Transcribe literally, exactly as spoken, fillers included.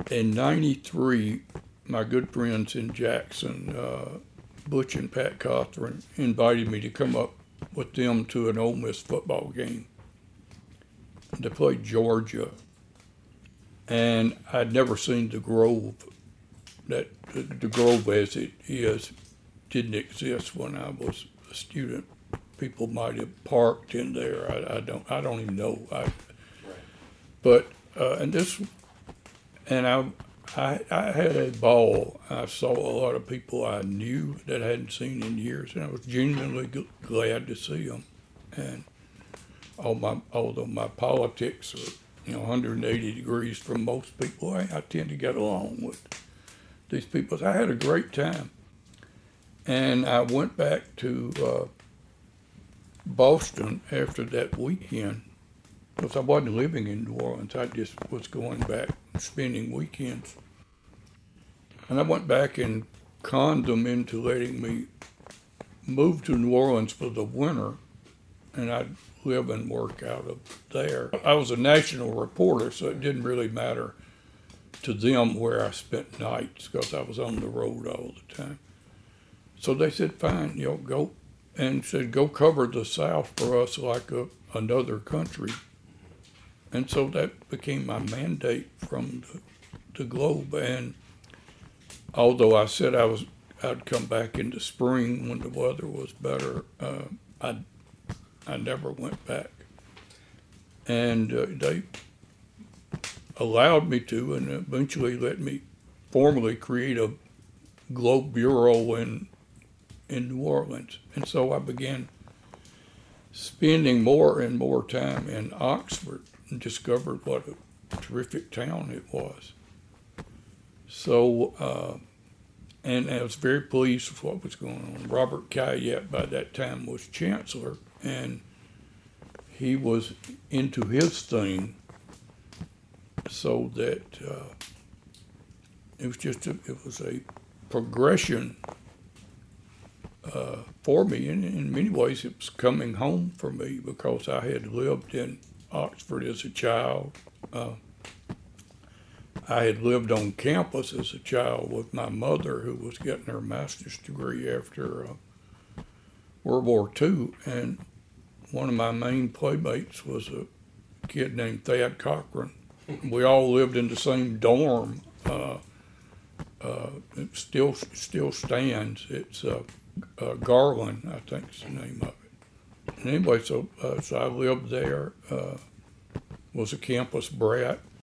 in ninety-three, my good friends in Jackson, uh, Butch and Pat Cothran, invited me to come up with them to an Ole Miss football game. They played Georgia, and I'd never seen the Grove. That the, the Grove as it is didn't exist when I was a student. People might have parked in there. I, I don't. I don't even know. I, Right. But uh, and this, and I, I, I had a ball. I saw a lot of people I knew that I hadn't seen in years, and I was genuinely g- glad to see them. And all my, although my politics are, you know, one hundred eighty degrees from most people, I, I tend to get along with these people. So I had a great time, and I went back to uh, Boston after that weekend. Because I wasn't living in New Orleans, I just was going back and spending weekends. And I went back and conned them into letting me move to New Orleans for the winter, and I'd live and work out of there. I was a national reporter, so it didn't really matter to them where I spent nights, because I was on the road all the time. So they said, fine, you know, go, and said, go cover the South for us like a, another country. And so that became my mandate from the, the Globe. And although I said I was, I'd come back in the spring when the weather was better, uh, I, I never went back. And uh, they allowed me to, and eventually let me formally create a Globe bureau in in New Orleans. And so I began spending more and more time in Oxford, and discovered what a terrific town it was. So, uh, and I was very pleased with what was going on. Robert Caillat by that time was chancellor, and he was into his thing, so that uh, it was just a, it was a progression uh, for me. And in many ways, it was coming home for me, because I had lived in Oxford as a child. Uh, I had lived on campus as a child with my mother, who was getting her master's degree after uh, World War Two, and one of my main playmates was a kid named Thad Cochran. We all lived in the same dorm. Uh, uh, it still still stands. It's uh, uh, Garland, I think is the name of it. And anyway, so uh, so I lived there. Uh, was a campus brat,